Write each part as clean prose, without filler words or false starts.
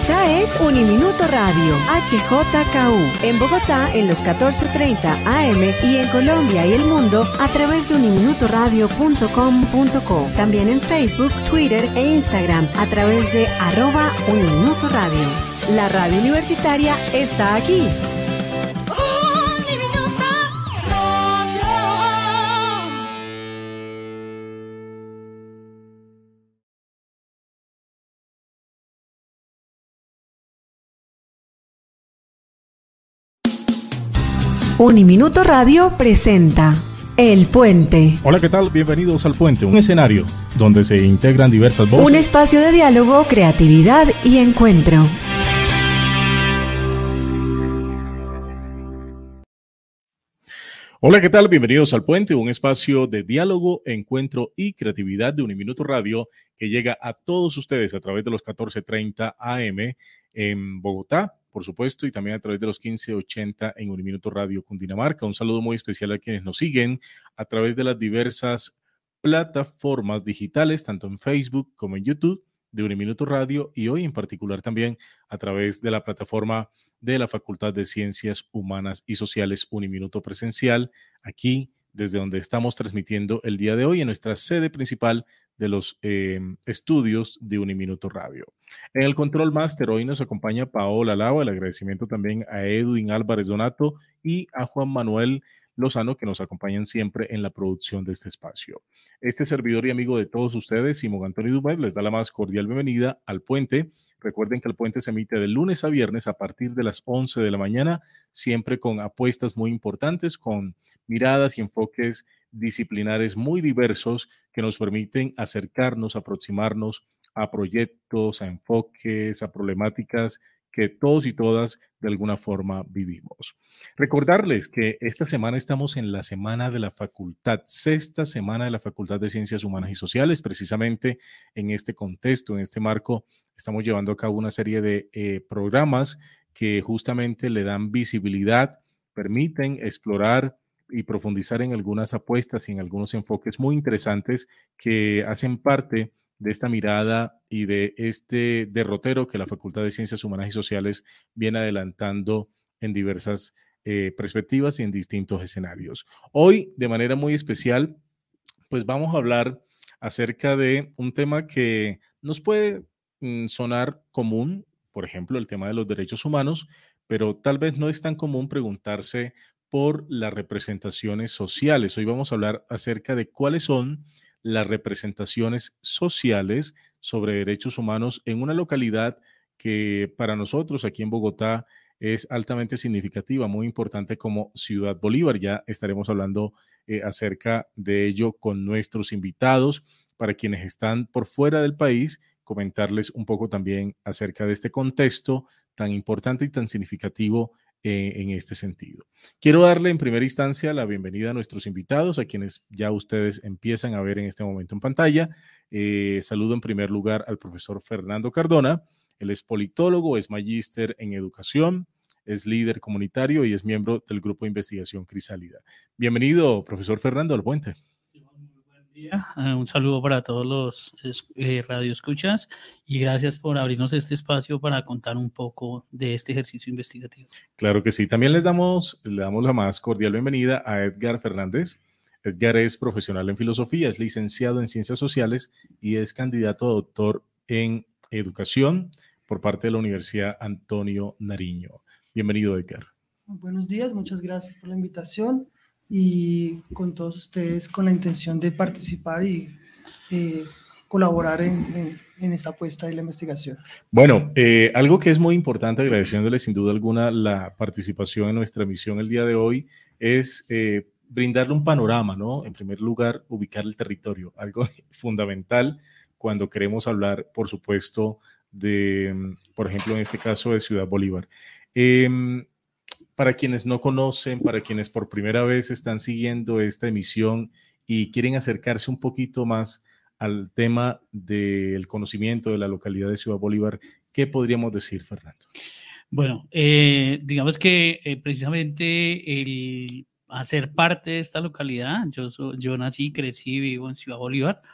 Esta es Uniminuto Radio, HJKU, en Bogotá en los 14:30 AM y en Colombia y el mundo a través de uniminutoradio.com.co. También en Facebook, Twitter e Instagram a través de @Uniminutoradio. La radio universitaria está aquí. Uniminuto Radio presenta El Puente. Hola, ¿qué tal? Bienvenidos al Puente, un escenario donde se integran diversas voces. Un espacio de diálogo, creatividad y encuentro. Hola, ¿qué tal? Bienvenidos al Puente, un espacio de diálogo, encuentro y creatividad de Uniminuto Radio que llega a todos ustedes a través de los 14:30 AM en Bogotá, por supuesto, y también a través de los 1580 en Uniminuto Radio Cundinamarca. Un saludo muy especial a quienes nos siguen a través de las diversas plataformas digitales, tanto en Facebook como en YouTube de Uniminuto Radio, y hoy en particular también a través de la plataforma de la Facultad de Ciencias Humanas y Sociales Uniminuto Presencial, aquí desde donde estamos transmitiendo el día de hoy en nuestra sede principal de los estudios de Uniminuto Radio. En el Control Master hoy nos acompaña Paola Lava, el agradecimiento también a Edwin Álvarez Donato y a Juan Manuel Lozano, que nos acompañan siempre en la producción de este espacio. Este servidor y amigo de todos ustedes, Simón Antonio Dumet, les da la más cordial bienvenida al Puente. Recuerden que el Puente se emite de lunes a viernes a partir de las 11 de la mañana, siempre con apuestas muy importantes, con miradas y enfoques disciplinares muy diversos que nos permiten acercarnos, aproximarnos a proyectos, a enfoques, a problemáticas que todos y todas de alguna forma vivimos. Recordarles que esta semana estamos en la Semana de la Facultad, sexta semana de la Facultad de Ciencias Humanas y Sociales. Precisamente en este contexto, en este marco, estamos llevando a cabo una serie de programas que justamente le dan visibilidad, permiten explorar y profundizar en algunas apuestas y en algunos enfoques muy interesantes que hacen parte de esta mirada y de este derrotero que la Facultad de Ciencias Humanas y Sociales viene adelantando en diversas perspectivas y en distintos escenarios. Hoy, de manera muy especial, pues vamos a hablar acerca de un tema que nos puede sonar común, por ejemplo, el tema de los derechos humanos, pero tal vez no es tan común preguntarse por las representaciones sociales. Hoy vamos a hablar acerca de cuáles son las representaciones sociales sobre derechos humanos en una localidad que para nosotros aquí en Bogotá es altamente significativa, muy importante como Ciudad Bolívar. Ya estaremos hablando acerca de ello con nuestros invitados. Para quienes están por fuera del país, comentarles un poco también acerca de este contexto tan importante y tan significativo en este sentido. Quiero darle en primera instancia la bienvenida a nuestros invitados, a quienes ya ustedes empiezan a ver en este momento en pantalla. Saludo en primer lugar al profesor Fernando Cardona. Él es politólogo, es magíster en educación, es líder comunitario y es miembro del grupo de investigación Crisálida. Bienvenido, profesor Fernando al Puente. Un saludo para todos los radioescuchas y gracias por abrirnos este espacio para contar un poco de este ejercicio investigativo. Claro que sí. También le damos la más cordial bienvenida a Edgar Fernández. Edgar es profesional en filosofía, es licenciado en ciencias sociales y es candidato a doctor en educación por parte de la Universidad Antonio Nariño. Bienvenido, Edgar. Buenos días, muchas gracias por la invitación. Y con todos ustedes con la intención de participar y colaborar en esta apuesta de la investigación. Bueno, algo que es muy importante, agradeciéndole sin duda alguna la participación en nuestra emisión el día de hoy, es brindarle un panorama, ¿no? En primer lugar, ubicar el territorio, algo fundamental cuando queremos hablar, por supuesto, de, por ejemplo, en este caso de Ciudad Bolívar. Para quienes no conocen, para quienes por primera vez están siguiendo esta emisión y quieren acercarse un poquito más al tema del conocimiento de la localidad de Ciudad Bolívar, ¿qué podríamos decir, Fernando? Bueno, digamos que precisamente el hacer parte de esta localidad, yo nací, crecí, vivo en Ciudad Bolívar,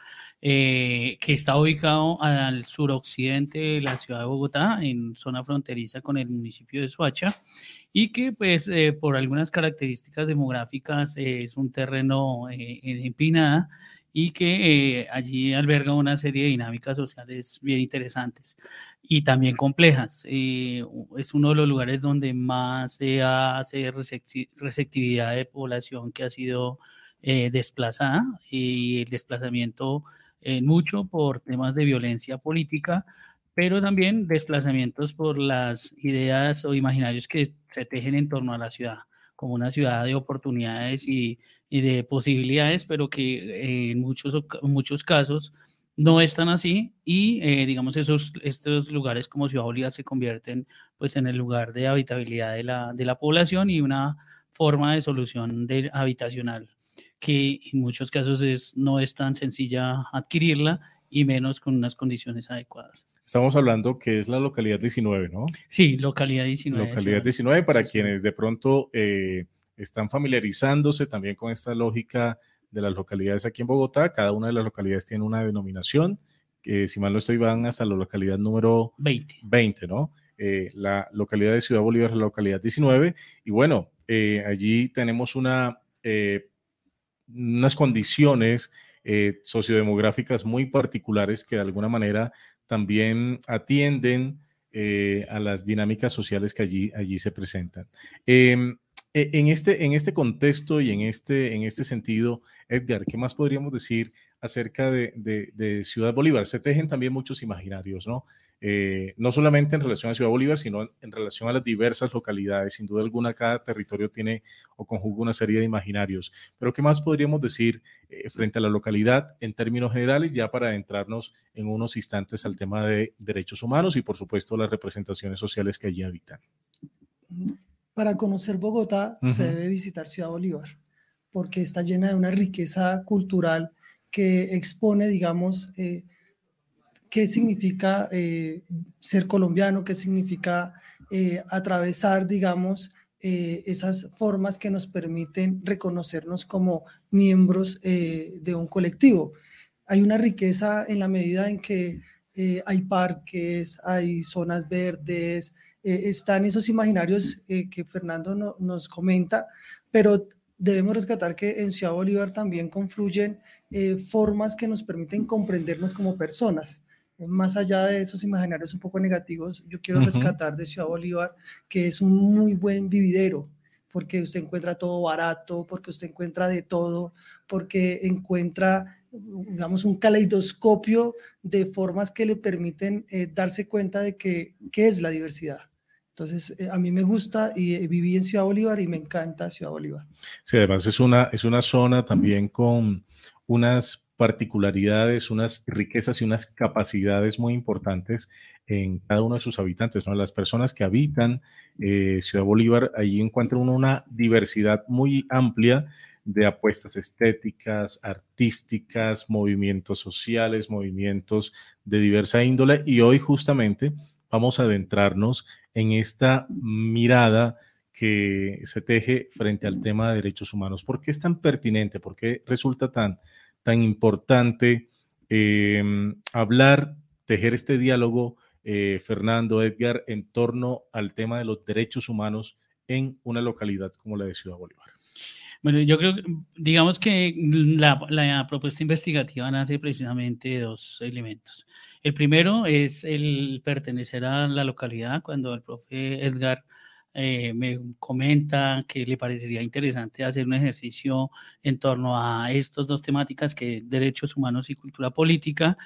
que está ubicado al suroccidente de la ciudad de Bogotá, en zona fronteriza con el municipio de Soacha, y que pues por algunas características demográficas es un terreno en empinada y que allí alberga una serie de dinámicas sociales bien interesantes y también complejas. Es uno de los lugares donde más se hace receptividad de población que ha sido desplazada, y el desplazamiento mucho por temas de violencia política, pero también desplazamientos por las ideas o imaginarios que se tejen en torno a la ciudad, como una ciudad de oportunidades y de posibilidades, pero que en muchos casos no están así, y digamos estos lugares como Ciudad Bolívar se convierten pues en el lugar de habitabilidad de la población y una forma de solución habitacional que en muchos casos no es tan sencilla adquirirla y menos con unas condiciones adecuadas. Estamos hablando que es la localidad 19, ¿no? Sí, localidad 19. Localidad 19, para quienes de pronto están familiarizándose también con esta lógica de las localidades aquí en Bogotá. Cada una de las localidades tiene una denominación, que si mal no estoy van hasta la localidad número 20, ¿no? La localidad de Ciudad Bolívar es la localidad 19, y bueno, allí tenemos unas condiciones sociodemográficas muy particulares que de alguna manera también atienden a las dinámicas sociales que allí se presentan. En este contexto y en este sentido, Edgar, ¿qué más podríamos decir acerca de Ciudad Bolívar? Se tejen también muchos imaginarios, ¿no? No solamente en relación a Ciudad Bolívar, sino en relación a las diversas localidades. Sin duda alguna, cada territorio tiene o conjuga una serie de imaginarios. Pero ¿qué más podríamos decir frente a la localidad en términos generales, ya para adentrarnos en unos instantes al tema de derechos humanos y, por supuesto, las representaciones sociales que allí habitan? Para conocer Bogotá se debe visitar Ciudad Bolívar, porque está llena de una riqueza cultural que expone, digamos, qué significa ser colombiano, qué significa atravesar, digamos, esas formas que nos permiten reconocernos como miembros de un colectivo. Hay una riqueza en la medida en que hay parques, hay zonas verdes, están esos imaginarios que Fernando nos comenta, pero debemos rescatar que en Ciudad Bolívar también confluyen formas que nos permiten comprendernos como personas. Más allá de esos imaginarios un poco negativos, yo quiero rescatar de Ciudad Bolívar que es un muy buen vividero, porque usted encuentra todo barato, porque usted encuentra de todo, porque encuentra, digamos, un caleidoscopio de formas que le permiten darse cuenta de qué es la diversidad. Entonces, a mí me gusta y viví en Ciudad Bolívar y me encanta Ciudad Bolívar. Sí, además es una zona también con unas particularidades, unas riquezas y unas capacidades muy importantes en cada uno de sus habitantes, ¿no? Las personas que habitan Ciudad Bolívar, allí encuentra uno una diversidad muy amplia de apuestas estéticas, artísticas, movimientos sociales, movimientos de diversa índole, y hoy justamente vamos a adentrarnos en esta mirada que se teje frente al tema de derechos humanos. ¿Por qué es tan pertinente? ¿Por qué resulta tan importante hablar, tejer este diálogo, Fernando, Edgar, en torno al tema de los derechos humanos en una localidad como la de Ciudad Bolívar? Bueno, yo creo, digamos que la propuesta investigativa nace precisamente de dos elementos. El primero es el pertenecer a la localidad. Cuando el profe Edgar me comenta que le parecería interesante hacer un ejercicio en torno a estas dos temáticas, que derechos humanos y cultura política,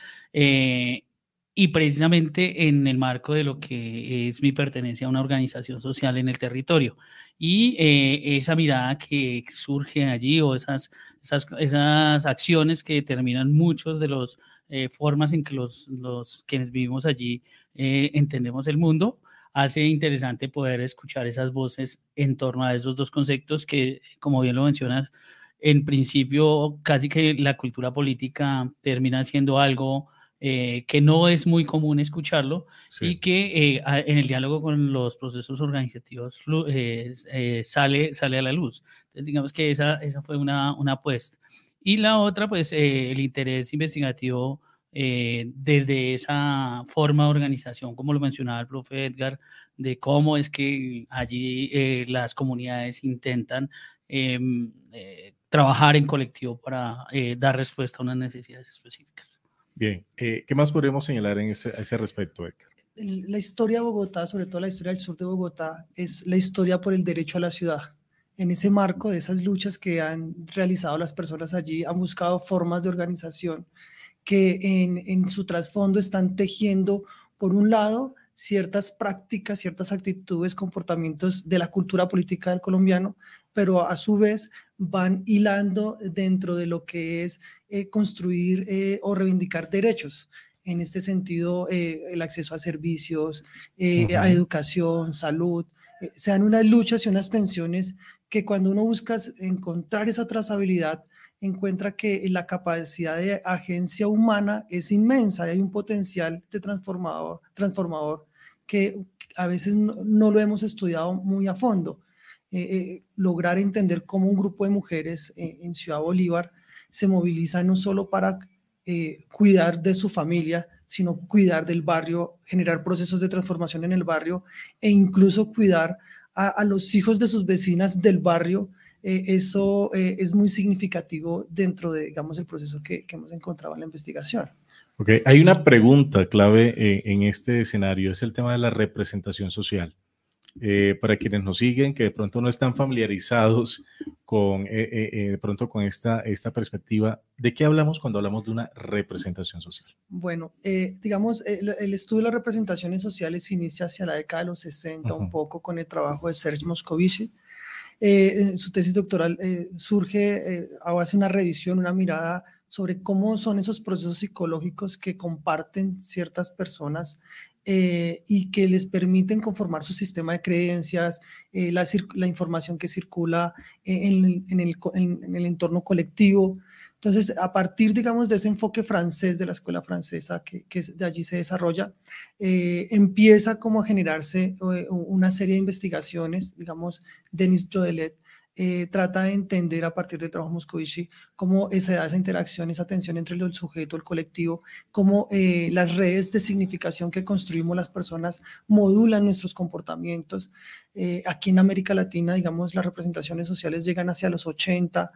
y precisamente en el marco de lo que es mi pertenencia a una organización social en el territorio. Y esa mirada que surge allí, o esas acciones que determinan muchos de los formas en que los quienes vivimos allí entendemos el mundo, hace interesante poder escuchar esas voces en torno a esos dos conceptos que, como bien lo mencionas, en principio casi que la cultura política termina siendo algo que no es muy común escucharlo, sí, y que en el diálogo con los procesos organizativos sale a la luz. Entonces, digamos que esa fue una apuesta. Y la otra, pues el interés investigativo desde esa forma de organización, como lo mencionaba el profe Edgar, de cómo es que allí las comunidades intentan trabajar en colectivo para dar respuesta a unas necesidades específicas. Bien, ¿qué más podríamos señalar en a ese respecto, Edgar? La historia de Bogotá, sobre todo la historia del sur de Bogotá, es la historia por el derecho a la ciudad. En ese marco de esas luchas que han realizado las personas allí, han buscado formas de organización que en su trasfondo están tejiendo, por un lado, ciertas prácticas, ciertas actitudes, comportamientos de la cultura política del colombiano, pero a su vez van hilando dentro de lo que es construir o reivindicar derechos. En este sentido, el acceso a servicios, a educación, salud, se dan unas luchas y unas tensiones que cuando uno busca encontrar esa trazabilidad, encuentra que la capacidad de agencia humana es inmensa y hay un potencial de transformador que a veces no lo hemos estudiado muy a fondo. Lograr entender cómo un grupo de mujeres en Ciudad Bolívar se moviliza no solo para cuidar de su familia, sino cuidar del barrio, generar procesos de transformación en el barrio e incluso cuidar a los hijos de sus vecinas del barrio. Eso es muy significativo dentro de, digamos, el proceso que hemos encontrado en la investigación. Ok, hay una pregunta clave en este escenario, es el tema de la representación social. Para quienes nos siguen, que de pronto no están familiarizados con, de pronto con esta perspectiva, ¿de qué hablamos cuando hablamos de una representación social? Bueno, digamos, el estudio de las representaciones sociales se inicia hacia la década de los 60, un poco con el trabajo de Serge Moscovici. Su tesis doctoral surge, hace una revisión, una mirada sobre cómo son esos procesos psicológicos que comparten ciertas personas y que les permiten conformar su sistema de creencias, la información que circula en el entorno colectivo. Entonces, a partir, digamos, de ese enfoque francés, de la escuela francesa, que de allí se desarrolla, empieza como a generarse una serie de investigaciones. Digamos, Denis Jodelet trata de entender a partir del trabajo Moscovici cómo esa interacción, esa tensión entre el sujeto, el colectivo, cómo las redes de significación que construimos las personas modulan nuestros comportamientos. Aquí en América Latina, digamos, las representaciones sociales llegan hacia los 80,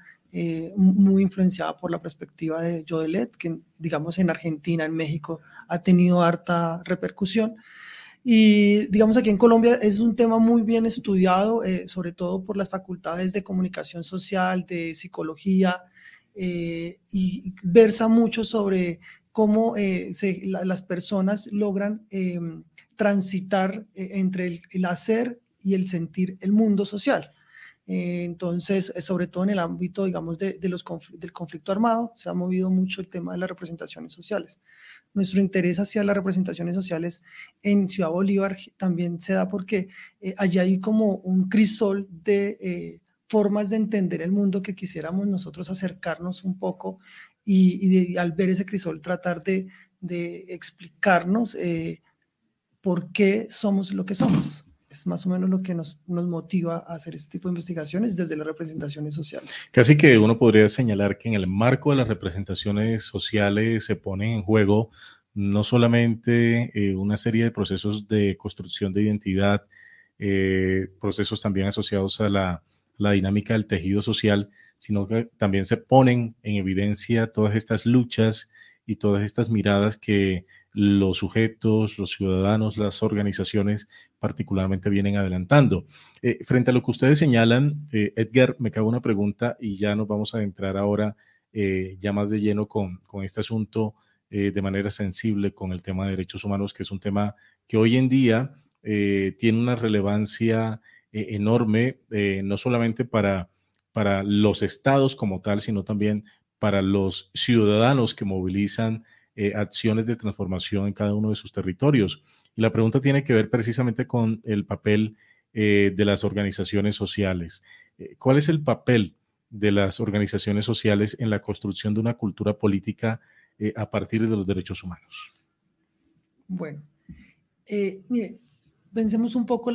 muy influenciada por la perspectiva de Jodelet, que digamos en Argentina, en México, ha tenido harta repercusión. Y digamos aquí en Colombia es un tema muy bien estudiado, sobre todo por las facultades de comunicación social, de psicología, y versa mucho sobre cómo las personas logran transitar entre el hacer y el sentir el mundo social. Entonces, sobre todo en el ámbito, digamos, del conflicto armado, se ha movido mucho el tema de las representaciones sociales. Nuestro interés hacia las representaciones sociales en Ciudad Bolívar también se da porque allá hay como un crisol de formas de entender el mundo que quisiéramos nosotros acercarnos un poco y al ver ese crisol tratar de explicarnos por qué somos lo que somos. Es más o menos lo que nos motiva a hacer este tipo de investigaciones desde las representaciones sociales. Casi que uno podría señalar que en el marco de las representaciones sociales se pone en juego no solamente una serie de procesos de construcción de identidad, procesos también asociados a la dinámica del tejido social, sino que también se ponen en evidencia todas estas luchas y todas estas miradas que los sujetos, los ciudadanos, las organizaciones particularmente vienen adelantando. Frente a lo que ustedes señalan, Edgar, me cabe una pregunta y ya nos vamos a adentrar ahora ya más de lleno con este asunto de manera sensible con el tema de derechos humanos, que es un tema que hoy en día tiene una relevancia enorme, no solamente para los estados como tal, sino también para los ciudadanos que movilizan acciones de transformación en cada uno de sus territorios. Y la pregunta tiene que ver precisamente con el papel de las organizaciones sociales. ¿Cuál es el papel de las organizaciones sociales en la construcción de una cultura política a partir de los derechos humanos? Bueno, mire, pensemos un poco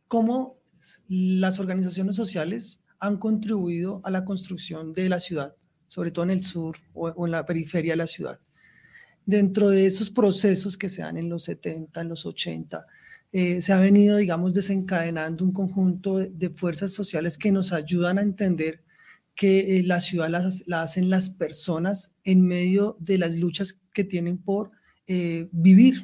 cómo las organizaciones sociales han contribuido a la construcción de la ciudad sobre todo en el sur o en la periferia de la ciudad. Dentro de esos procesos que se dan en los 70, en los 80, se ha venido, digamos, desencadenando un conjunto de fuerzas sociales que nos ayudan a entender que la ciudad la hacen las personas en medio de las luchas que tienen por vivir.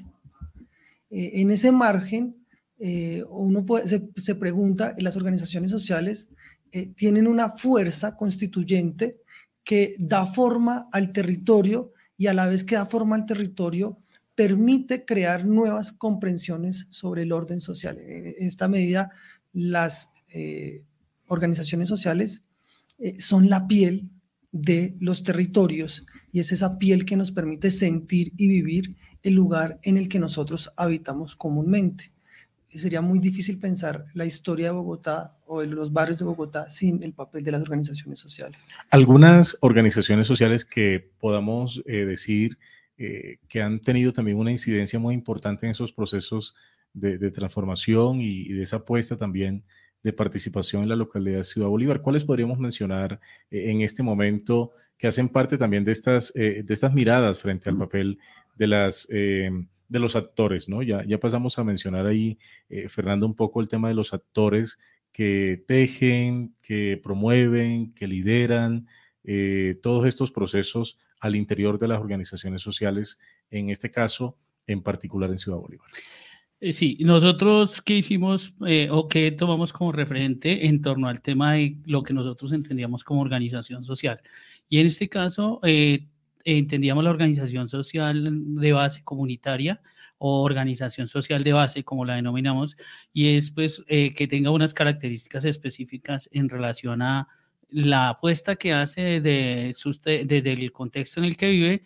En ese margen, uno se pregunta, las organizaciones sociales tienen una fuerza constituyente que da forma al territorio y a la vez que da forma al territorio permite crear nuevas comprensiones sobre el orden social. En esta medida, las organizaciones sociales son la piel de los territorios y es esa piel que nos permite sentir y vivir el lugar en el que nosotros habitamos comúnmente. Sería muy difícil pensar la historia de Bogotá o de los barrios de Bogotá sin el papel de las organizaciones sociales. Algunas organizaciones sociales que podamos decir que han tenido también una incidencia muy importante en esos procesos de transformación y de esa apuesta también de participación en la localidad de Ciudad Bolívar. ¿Cuáles podríamos mencionar en este momento que hacen parte también de estas miradas frente al papel de los actores, ¿no? Ya pasamos a mencionar ahí, Fernando, un poco el tema de los actores que tejen, que promueven, que lideran todos estos procesos al interior de las organizaciones sociales, en este caso, en particular en Ciudad Bolívar. Sí, nosotros qué hicimos o qué tomamos como referente en torno al tema de lo que nosotros entendíamos como organización social. Y en este caso entendíamos la organización social de base comunitaria o organización social de base, como la denominamos, y es pues que tenga unas características específicas en relación a la apuesta que hace desde el contexto en el que vive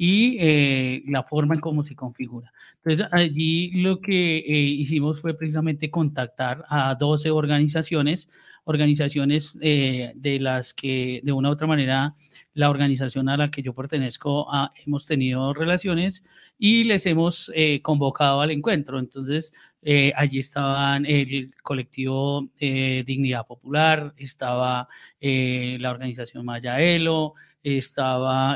y la forma en cómo se configura. Entonces, allí lo que hicimos fue precisamente contactar a 12 organizaciones de las que de una u otra manera la organización a la que yo pertenezco hemos tenido relaciones y les hemos convocado al encuentro. Entonces, allí estaban el colectivo Dignidad Popular, estaba la organización Mayaelo, estaba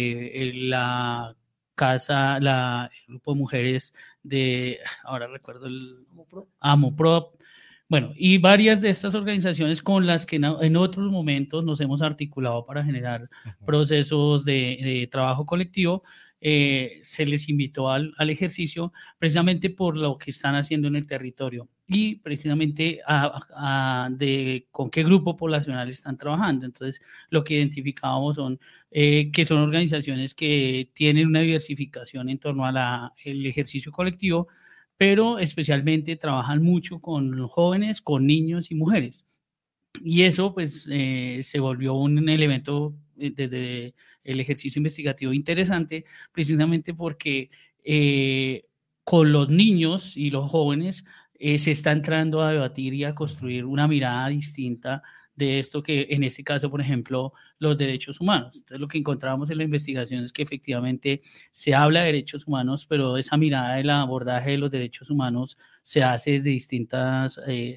la casa, el grupo de mujeres de, ahora recuerdo el Amoprop. Bueno, y varias de estas organizaciones con las que en otros momentos nos hemos articulado para generar procesos de trabajo colectivo, se les invitó al ejercicio precisamente por lo que están haciendo en el territorio y precisamente con qué grupo poblacional están trabajando. Entonces, lo que identificábamos son que son organizaciones que tienen una diversificación en torno a el ejercicio colectivo, pero especialmente trabajan mucho con jóvenes, con niños y mujeres. Y eso pues se volvió un elemento desde el ejercicio investigativo interesante, precisamente porque con los niños y los jóvenes se está entrando a debatir y a construir una mirada distinta de esto que en este caso, por ejemplo, los derechos humanos. Entonces, lo que encontramos en la investigación es que efectivamente se habla de derechos humanos, pero esa mirada del abordaje de los derechos humanos se hace desde distintas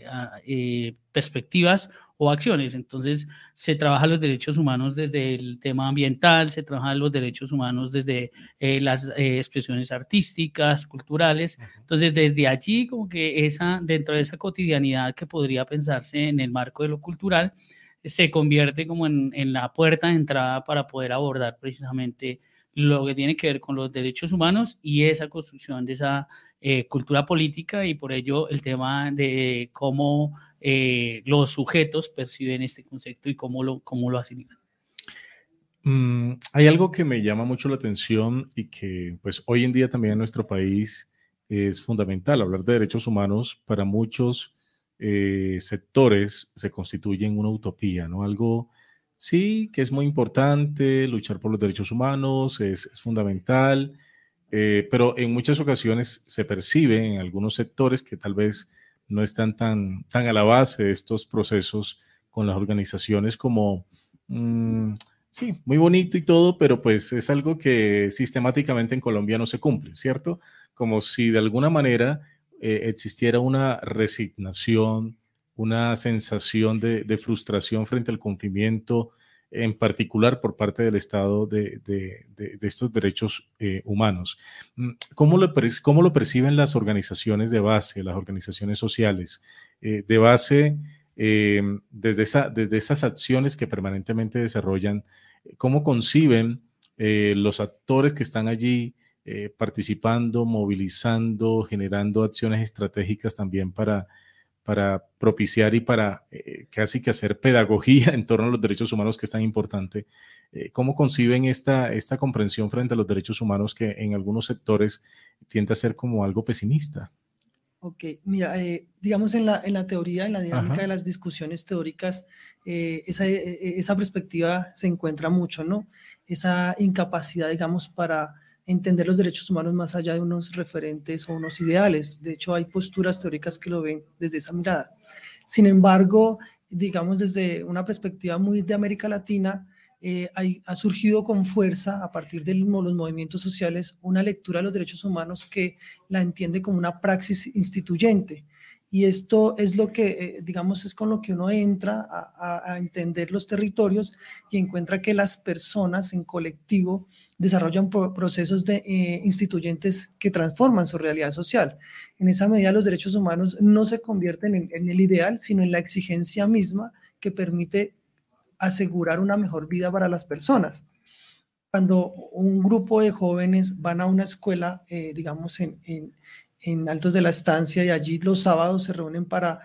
perspectivas o acciones. Entonces, se trabaja los derechos humanos desde el tema ambiental, se trabajan los derechos humanos desde las expresiones artísticas, culturales. Entonces, desde allí, como que dentro de esa cotidianidad que podría pensarse en el marco de lo cultural, se convierte como en la puerta de entrada para poder abordar precisamente lo que tiene que ver con los derechos humanos y esa construcción de esa cultura política, y por ello el tema de cómo los sujetos perciben este concepto y cómo lo asimilan. Hay algo que me llama mucho la atención y que pues hoy en día también en nuestro país es fundamental. Hablar de derechos humanos para muchos sectores se constituye en una utopía, ¿no? Algo, sí, que es muy importante, luchar por los derechos humanos es fundamental, pero en muchas ocasiones se percibe en algunos sectores que tal vez no están tan a la base de estos procesos con las organizaciones como, sí, muy bonito y todo, pero pues es algo que sistemáticamente en Colombia no se cumple, ¿cierto? Como si de alguna manera existiera una resignación, una sensación de frustración frente al cumplimiento en particular por parte del Estado de estos derechos humanos. ¿Cómo lo perciben las organizaciones de base, las organizaciones sociales de base, desde esas acciones que permanentemente desarrollan? ¿Cómo conciben los actores que están allí participando, movilizando, generando acciones estratégicas también para propiciar y para casi que hacer pedagogía en torno a los derechos humanos, que es tan importante? ¿Cómo conciben esta comprensión frente a los derechos humanos que en algunos sectores tiende a ser como algo pesimista? Ok, mira, digamos en la teoría, en la dinámica Ajá. de las discusiones teóricas, esa perspectiva se encuentra mucho, ¿no? Esa incapacidad, digamos, para entender los derechos humanos más allá de unos referentes o unos ideales. De hecho, hay posturas teóricas que lo ven desde esa mirada. Sin embargo, digamos, desde una perspectiva muy de América Latina, ha surgido con fuerza a partir de los movimientos sociales una lectura de los derechos humanos que la entiende como una praxis instituyente. Y esto es lo que, digamos, es con lo que uno entra a entender los territorios y encuentra que las personas en colectivo desarrollan procesos instituyentes que transforman su realidad social. En esa medida, los derechos humanos no se convierten en el ideal, sino en la exigencia misma que permite asegurar una mejor vida para las personas. Cuando un grupo de jóvenes van a una escuela, digamos, en Altos de la Estancia, y allí los sábados se reúnen para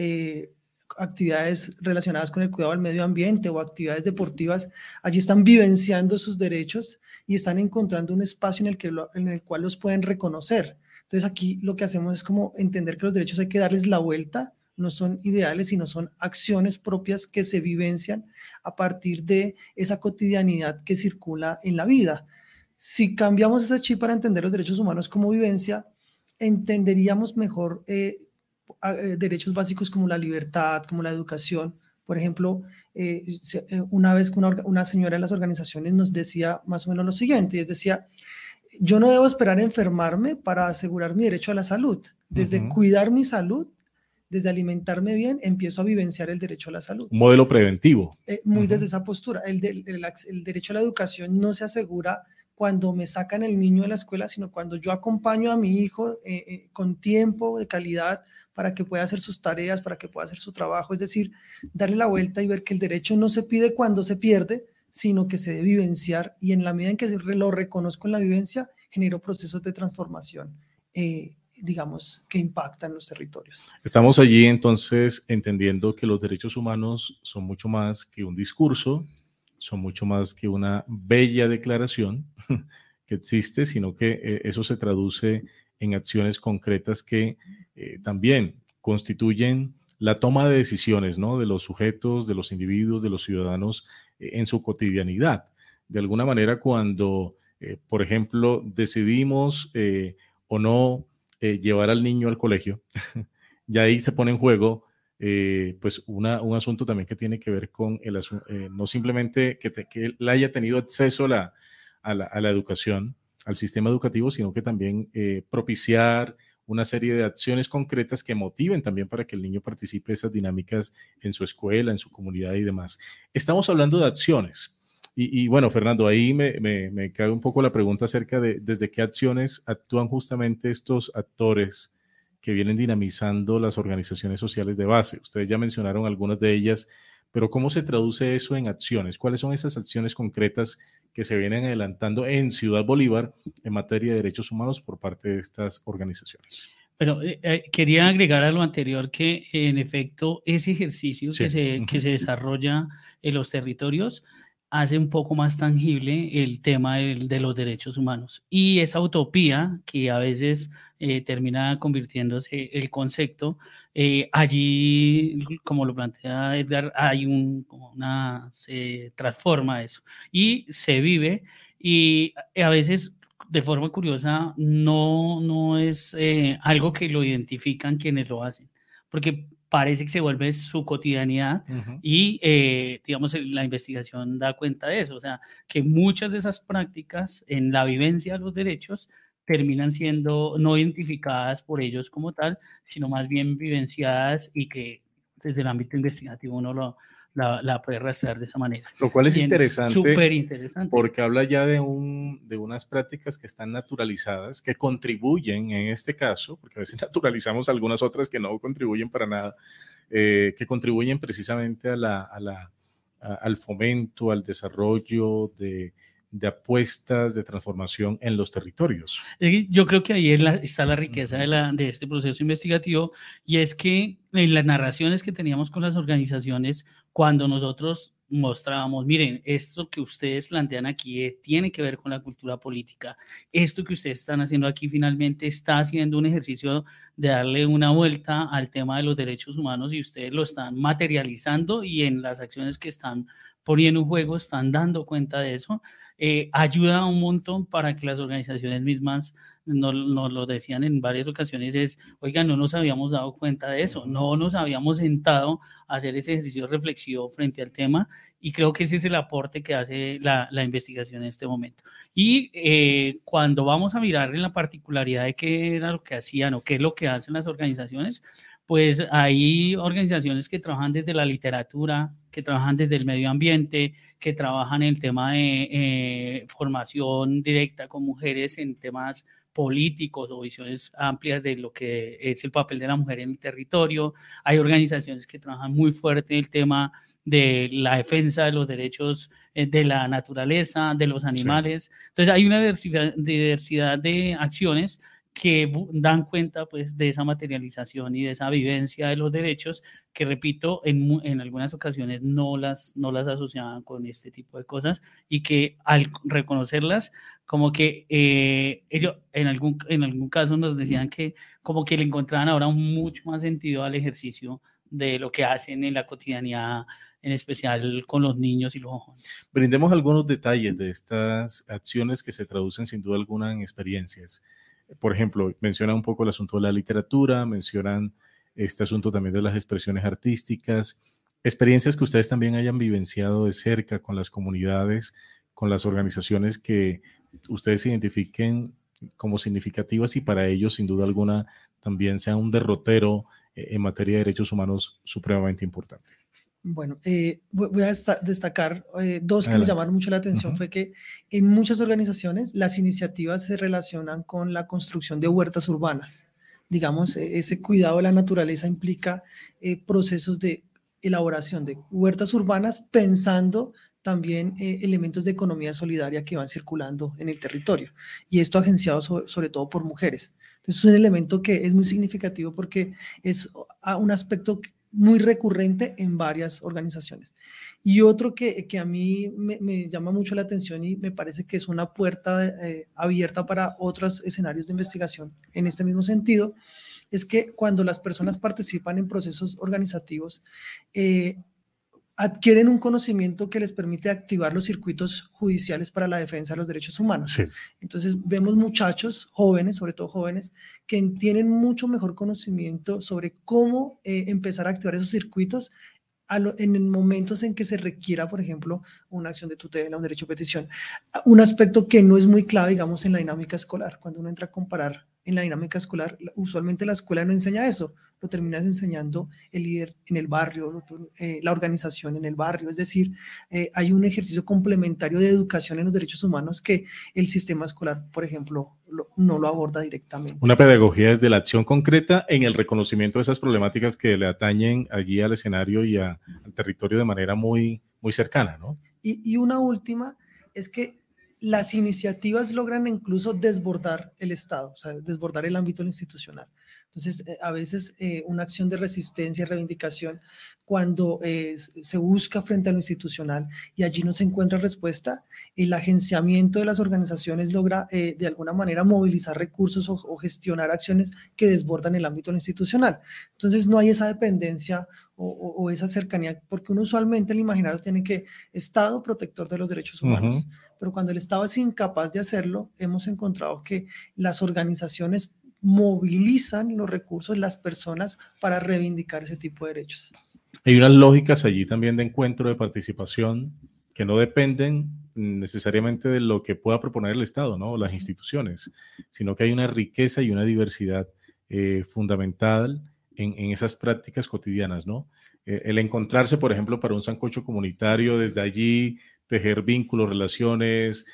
actividades relacionadas con el cuidado del medio ambiente o actividades deportivas, allí están vivenciando sus derechos y están encontrando un espacio en el cual los pueden reconocer. Entonces aquí lo que hacemos es como entender que los derechos hay que darles la vuelta, no son ideales, sino son acciones propias que se vivencian a partir de esa cotidianidad que circula en la vida. Si cambiamos ese chip para entender los derechos humanos como vivencia, entenderíamos mejor derechos básicos como la libertad, como la educación. Por ejemplo, una vez una señora de las organizaciones nos decía más o menos lo siguiente, y es decía, yo no debo esperar a enfermarme para asegurar mi derecho a la salud. Desde cuidar mi salud, desde alimentarme bien, empiezo a vivenciar el derecho a la salud. Un modelo preventivo. Muy desde esa postura. El derecho a la educación no se asegura cuando me sacan el niño de la escuela, sino cuando yo acompaño a mi hijo con tiempo de calidad para que pueda hacer sus tareas, para que pueda hacer su trabajo. Es decir, darle la vuelta y ver que el derecho no se pide cuando se pierde, sino que se debe vivenciar, y en la medida en que lo reconozco en la vivencia, genero procesos de transformación digamos, que impactan los territorios. Estamos allí entonces entendiendo que los derechos humanos son mucho más que un discurso, son mucho más que una bella declaración que existe, sino que eso se traduce en acciones concretas que también constituyen la toma de decisiones, ¿no?, de los sujetos, de los individuos, de los ciudadanos en su cotidianidad. De alguna manera, cuando, por ejemplo, decidimos o no llevar al niño al colegio, ya ahí se pone en juego pues un asunto también que tiene que ver con no simplemente que él haya tenido acceso a la educación, al sistema educativo, sino que también propiciar una serie de acciones concretas que motiven también para que el niño participe de esas dinámicas en su escuela, en su comunidad y demás. Estamos hablando de acciones. Y bueno, Fernando, ahí me cae un poco la pregunta acerca de desde qué acciones actúan justamente estos actores que vienen dinamizando las organizaciones sociales de base. Ustedes ya mencionaron algunas de ellas, pero ¿cómo se traduce eso en acciones? ¿Cuáles son esas acciones concretas que se vienen adelantando en Ciudad Bolívar en materia de derechos humanos por parte de estas organizaciones? Pero quería agregar a lo anterior que en efecto ese ejercicio Sí. que se desarrolla en los territorios hace un poco más tangible el tema de los derechos humanos. Y esa utopía que a veces termina convirtiéndose el concepto, allí, como lo plantea Edgar, se transforma eso y se vive, y a veces de forma curiosa no es algo que lo identifican quienes lo hacen, porque parece que se vuelve su cotidianidad. Y, digamos, la investigación da cuenta de eso, o sea, que muchas de esas prácticas en la vivencia de los derechos terminan siendo no identificadas por ellos como tal, sino más bien vivenciadas, y que desde el ámbito investigativo uno la puede rastrear de esa manera. Lo cual es Bien, interesante, súper interesante, porque habla ya de unas prácticas que están naturalizadas, que contribuyen en este caso, porque a veces naturalizamos algunas otras que no contribuyen para nada, que contribuyen precisamente al fomento, al desarrollo de apuestas, de transformación en los territorios. Yo creo que ahí está la riqueza de este proceso investigativo, y es que en las narraciones que teníamos con las organizaciones, cuando nosotros mostrábamos, miren, esto que ustedes plantean aquí tiene que ver con la cultura política, esto que ustedes están haciendo aquí finalmente está haciendo un ejercicio de darle una vuelta al tema de los derechos humanos, y ustedes lo están materializando, y en las acciones que están poniendo en juego están dando cuenta de eso. Ayuda un montón para que las organizaciones mismas nos lo decían en varias ocasiones, es, oigan, no nos habíamos dado cuenta de eso, no nos habíamos sentado a hacer ese ejercicio reflexivo frente al tema, y creo que ese es el aporte que hace la investigación en este momento. Y cuando vamos a mirar en la particularidad de qué era lo que hacían o qué es lo que hacen las organizaciones, pues hay organizaciones que trabajan desde la literatura, que trabajan desde el medio ambiente, que trabajan en el tema de formación directa con mujeres en temas políticos o visiones amplias de lo que es el papel de la mujer en el territorio. Hay organizaciones que trabajan muy fuerte en el tema de la defensa de los derechos de la naturaleza, de los animales. Sí. Entonces hay una diversidad de acciones que dan cuenta pues de esa materialización y de esa vivencia de los derechos, que repito, en algunas ocasiones no las asociaban con este tipo de cosas, y que al reconocerlas, como que ellos en algún caso nos decían que como que le encontraban ahora mucho más sentido al ejercicio de lo que hacen en la cotidianidad, en especial con los niños y los jóvenes. Brindemos algunos detalles de estas acciones que se traducen sin duda alguna en experiencias. Por ejemplo, mencionan un poco el asunto de la literatura, mencionan este asunto también de las expresiones artísticas, experiencias que ustedes también hayan vivenciado de cerca con las comunidades, con las organizaciones que ustedes identifiquen como significativas, y para ellos, sin duda alguna, también sea un derrotero en materia de derechos humanos supremamente importante. Bueno, voy a destacar dos que me llamaron mucho la atención. Fue que en muchas organizaciones las iniciativas se relacionan con la construcción de huertas urbanas. Digamos, ese cuidado de la naturaleza implica procesos de elaboración de huertas urbanas, pensando también elementos de economía solidaria que van circulando en el territorio. Y esto agenciado sobre todo por mujeres. Entonces, es un elemento que es muy significativo porque es un aspecto muy recurrente en varias organizaciones. Y otro que a mí me llama mucho la atención y me parece que es una puerta abierta para otros escenarios de investigación en este mismo sentido, es que cuando las personas participan en procesos organizativos, adquieren un conocimiento que les permite activar los circuitos judiciales para la defensa de los derechos humanos. Sí. Entonces vemos muchachos jóvenes, sobre todo jóvenes, que tienen mucho mejor conocimiento sobre cómo empezar a activar esos circuitos en momentos en que se requiera, por ejemplo, una acción de tutela, un derecho de petición. Un aspecto que no es muy clave, digamos, en la dinámica escolar. Cuando uno entra a comparar en la dinámica escolar, usualmente la escuela no enseña eso, lo terminas enseñando el líder en el barrio, la organización en el barrio. Es decir, hay un ejercicio complementario de educación en los derechos humanos que el sistema escolar, por ejemplo, no lo aborda directamente. Una pedagogía desde la acción concreta en el reconocimiento de esas problemáticas que le atañen allí al escenario y al territorio de manera muy, muy cercana, ¿no? Y una última es que las iniciativas logran incluso desbordar el Estado, o sea, desbordar el ámbito institucional. Entonces, a veces una acción de resistencia y reivindicación, cuando se busca frente a lo institucional y allí no se encuentra respuesta, el agenciamiento de las organizaciones logra de alguna manera movilizar recursos o gestionar acciones que desbordan el ámbito institucional. Entonces, no hay esa dependencia o esa cercanía, porque uno usualmente el imaginario tiene que Estado protector de los derechos humanos, pero cuando el Estado es incapaz de hacerlo, hemos encontrado que las organizaciones movilizan los recursos, las personas, para reivindicar ese tipo de derechos. Hay unas lógicas allí también de encuentro, de participación, que no dependen necesariamente de lo que pueda proponer el Estado, ¿no? O las instituciones, sino que hay una riqueza y una diversidad fundamental en esas prácticas cotidianas, ¿no? El encontrarse, por ejemplo, para un sancocho comunitario, desde allí tejer vínculos, relaciones,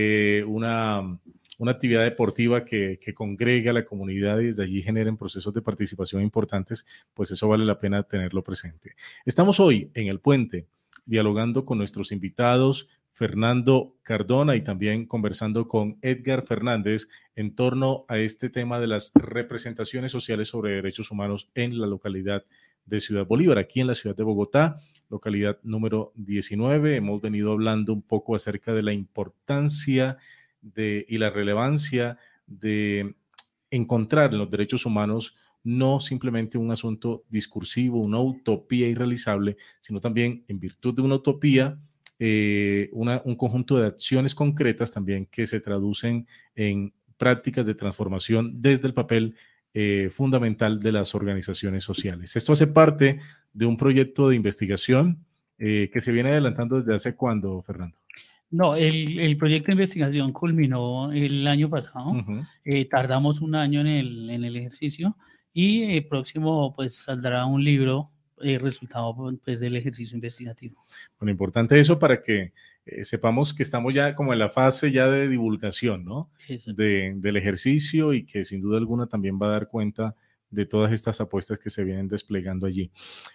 una actividad deportiva que congrega a la comunidad y desde allí generen procesos de participación importantes, pues eso vale la pena tenerlo presente. Estamos hoy en El Puente dialogando con nuestros invitados, Fernando Cardona, y también conversando con Edgar Fernández en torno a este tema de las representaciones sociales sobre derechos humanos en la localidad de Ciudad Bolívar, aquí en la ciudad de Bogotá, localidad número 19. Hemos venido hablando un poco acerca de la importancia y la relevancia de encontrar en los derechos humanos no simplemente un asunto discursivo, una utopía irrealizable, sino también en virtud de una utopía, un conjunto de acciones concretas también que se traducen en prácticas de transformación desde el papel fundamental de las organizaciones sociales. Esto hace parte de un proyecto de investigación que se viene adelantando desde hace ¿cuándo, Fernando? No, el proyecto de investigación culminó el año pasado. Tardamos un año en el ejercicio y próximo pues saldrá un libro resultado pues, del ejercicio investigativo. Bueno, importante eso para que sepamos que estamos ya como en la fase ya de divulgación, ¿no? Del ejercicio, y que sin duda alguna también va a dar cuenta de todas estas apuestas que se vienen desplegando allí.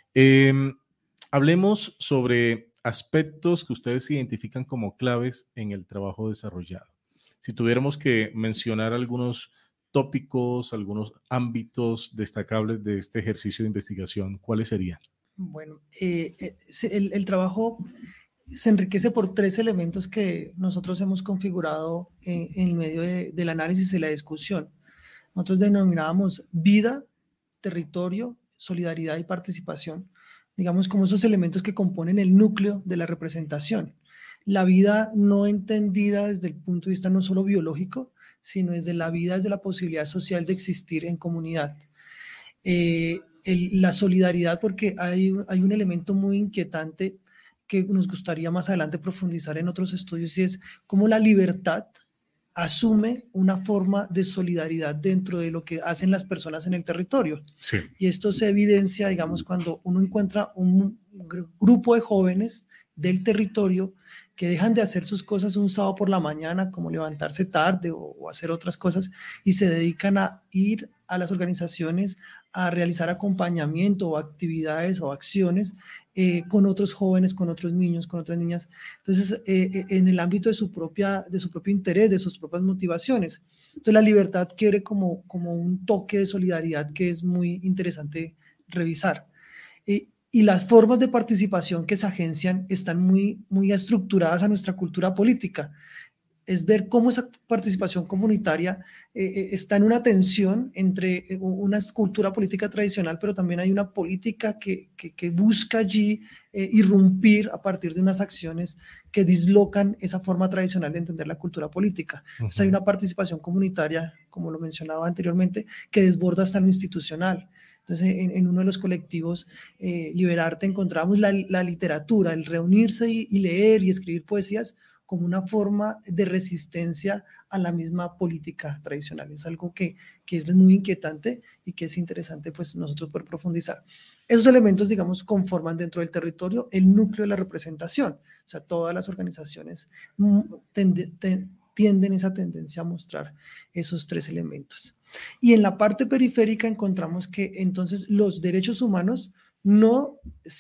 Hablemos sobre aspectos que ustedes identifican como claves en el trabajo desarrollado. Si tuviéramos que mencionar algunos tópicos, algunos ámbitos destacables de este ejercicio de investigación, ¿cuáles serían? Bueno, el trabajo se enriquece por 3 elementos que nosotros hemos configurado en medio del análisis y la discusión. Nosotros denominábamos vida, territorio, solidaridad y participación, digamos como esos elementos que componen el núcleo de la representación. La vida no entendida desde el punto de vista no solo biológico, sino desde la vida, desde la posibilidad social de existir en comunidad. La solidaridad, porque hay un elemento muy inquietante que nos gustaría más adelante profundizar en otros estudios, y es cómo la libertad asume una forma de solidaridad dentro de lo que hacen las personas en el territorio. Sí. Y esto se evidencia, digamos, cuando uno encuentra un grupo de jóvenes del territorio que dejan de hacer sus cosas un sábado por la mañana, como levantarse tarde o hacer otras cosas, y se dedican a ir a las organizaciones a realizar acompañamiento o actividades o acciones con otros jóvenes, con otros niños, con otras niñas. Entonces, en el ámbito de su propio interés, de sus propias motivaciones. Entonces, la libertad quiere como un toque de solidaridad que es muy interesante revisar. Y las formas de participación que se agencian están muy, muy estructuradas a nuestra cultura política. Es ver cómo esa participación comunitaria está en una tensión entre una cultura política tradicional, pero también hay una política que busca allí irrumpir a partir de unas acciones que dislocan esa forma tradicional de entender la cultura política. Entonces hay una participación comunitaria, como lo mencionaba anteriormente, que desborda hasta lo institucional. Entonces, en uno de los colectivos, Liberarte, encontramos la literatura, el reunirse y leer y escribir poesías como una forma de resistencia a la misma política tradicional. Es algo que es muy inquietante y que es interesante pues nosotros poder profundizar. Esos elementos, digamos, conforman dentro del territorio el núcleo de la representación. O sea, todas las organizaciones tienden esa tendencia a mostrar esos 3 elementos. Y en la parte periférica encontramos que entonces los derechos humanos no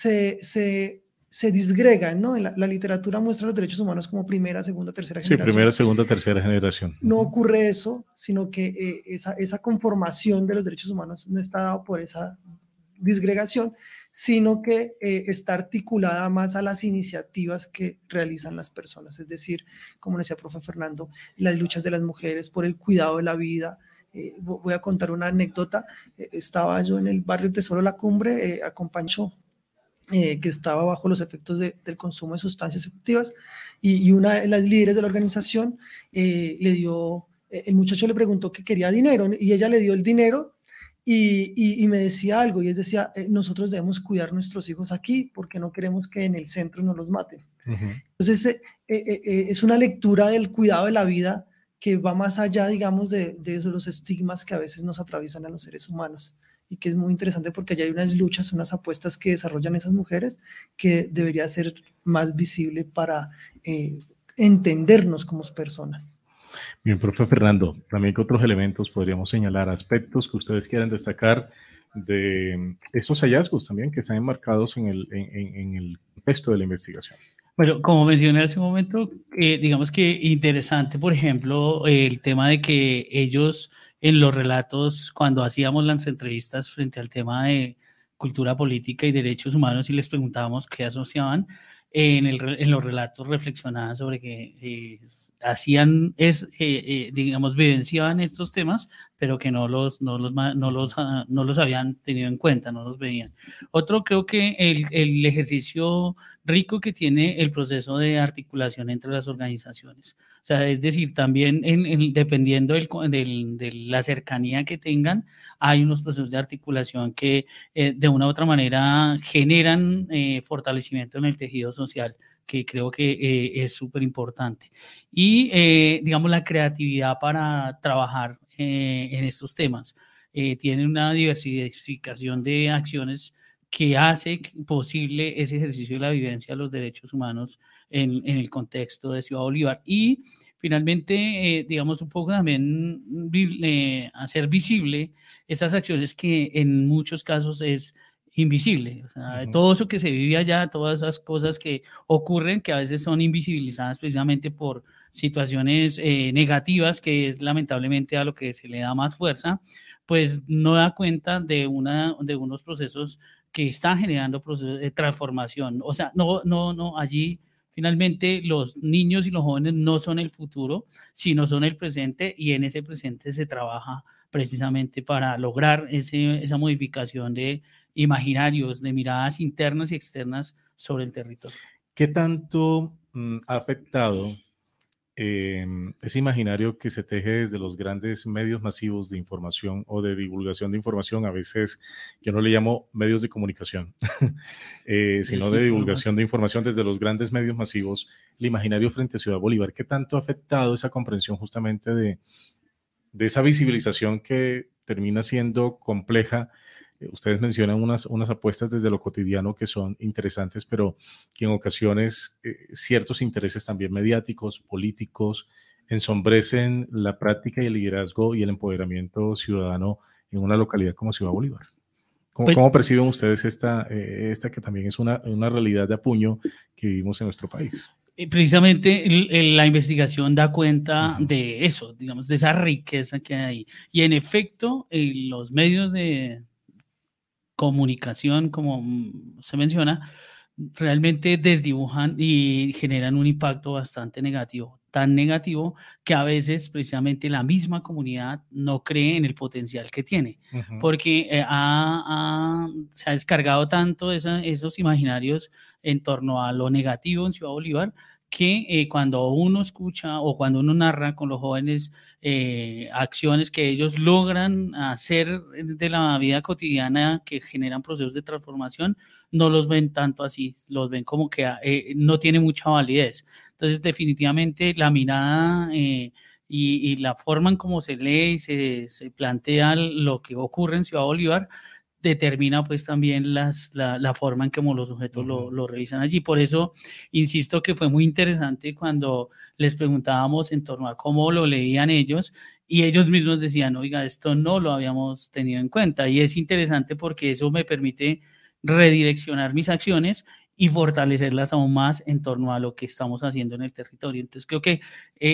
se disgregan, ¿no? La literatura muestra los derechos humanos como primera, segunda, tercera generación. Sí, primera, segunda, tercera generación. No ocurre eso, sino que esa conformación de los derechos humanos no está dado por esa disgregación, sino que está articulada más a las iniciativas que realizan las personas. Es decir, como decía el profe Fernando, las luchas de las mujeres por el cuidado de la vida. Voy a contar una anécdota. Estaba yo en el barrio Tesoro La Cumbre, acompañó que estaba bajo los efectos del consumo de sustancias psicoactivas, y una de las líderes de la organización el muchacho le preguntó que quería dinero, y ella le dio el dinero y me decía algo, y es decía, nosotros debemos cuidar a nuestros hijos aquí porque no queremos que en el centro nos los maten. Entonces, es una lectura del cuidado de la vida que va más allá, digamos, de los estigmas que a veces nos atraviesan a los seres humanos y que es muy interesante porque allá hay unas luchas, unas apuestas que desarrollan esas mujeres que debería ser más visible para entendernos como personas. Bien, profe Fernando, también que otros elementos podríamos señalar, aspectos que ustedes quieran destacar de estos hallazgos también que están enmarcados en el contexto de la investigación. Bueno, como mencioné hace un momento, digamos que interesante, por ejemplo, el tema de que ellos en los relatos, cuando hacíamos las entrevistas frente al tema de cultura política y derechos humanos y les preguntábamos qué asociaban, en los relatos reflexionaban sobre que digamos, vivenciaban estos temas, pero que no los habían tenido en cuenta, no los veían. Otro, creo que el ejercicio rico que tiene el proceso de articulación entre las organizaciones. O sea, es decir, también dependiendo de la cercanía que tengan, hay unos procesos de articulación que de una u otra manera generan fortalecimiento en el tejido social, que creo que es súper importante. Y, digamos, la creatividad para trabajar en estos temas. Tiene una diversificación de acciones que hace posible ese ejercicio de la vivencia de los derechos humanos en el contexto de Ciudad Bolívar. Y finalmente, digamos, un poco también hacer visible esas acciones que en muchos casos es invisible. O sea, todo eso que se vive allá, todas esas cosas que ocurren, que a veces son invisibilizadas precisamente por situaciones negativas, que es lamentablemente a lo que se le da más fuerza, pues no da cuenta de unos procesos que está generando procesos de transformación. O sea, no, allí finalmente los niños y los jóvenes no son el futuro, sino son el presente, y en ese presente se trabaja precisamente para lograr esa modificación de imaginarios, de miradas internas y externas sobre el territorio. ¿Qué tanto ha afectado ese imaginario que se teje desde los grandes medios masivos de información o de divulgación de información? A veces yo no le llamo medios de comunicación, sino de divulgación de información desde los grandes medios masivos, el imaginario frente a Ciudad Bolívar. ¿Qué tanto ha afectado esa comprensión justamente de esa visibilización que termina siendo compleja? Ustedes mencionan unas apuestas desde lo cotidiano que son interesantes, pero que en ocasiones ciertos intereses también mediáticos, políticos, ensombrecen la práctica y el liderazgo y el empoderamiento ciudadano en una localidad como Ciudad Bolívar. ¿Cómo perciben ustedes esta que también es una realidad de apuño que vivimos en nuestro país? Precisamente la investigación da cuenta de eso, digamos, de esa riqueza que hay ahí. Y en efecto, los medios de comunicación, como se menciona, realmente desdibujan y generan un impacto bastante negativo, tan negativo que a veces precisamente la misma comunidad no cree en el potencial que tiene, porque se ha descargado tanto esos imaginarios en torno a lo negativo en Ciudad Bolívar, que cuando uno escucha o cuando uno narra con los jóvenes acciones que ellos logran hacer de la vida cotidiana que generan procesos de transformación, no los ven tanto así, los ven como que no tiene mucha validez. Entonces, definitivamente la mirada y la forma en cómo se lee y se plantea lo que ocurre en Ciudad Bolívar determina pues también la forma en cómo los sujetos lo revisan allí. Por eso insisto que fue muy interesante cuando les preguntábamos en torno a cómo lo leían ellos, y ellos mismos decían, oiga, esto no lo habíamos tenido en cuenta. Y es interesante porque eso me permite redireccionar mis acciones y fortalecerlas aún más en torno a lo que estamos haciendo en el territorio. Entonces creo que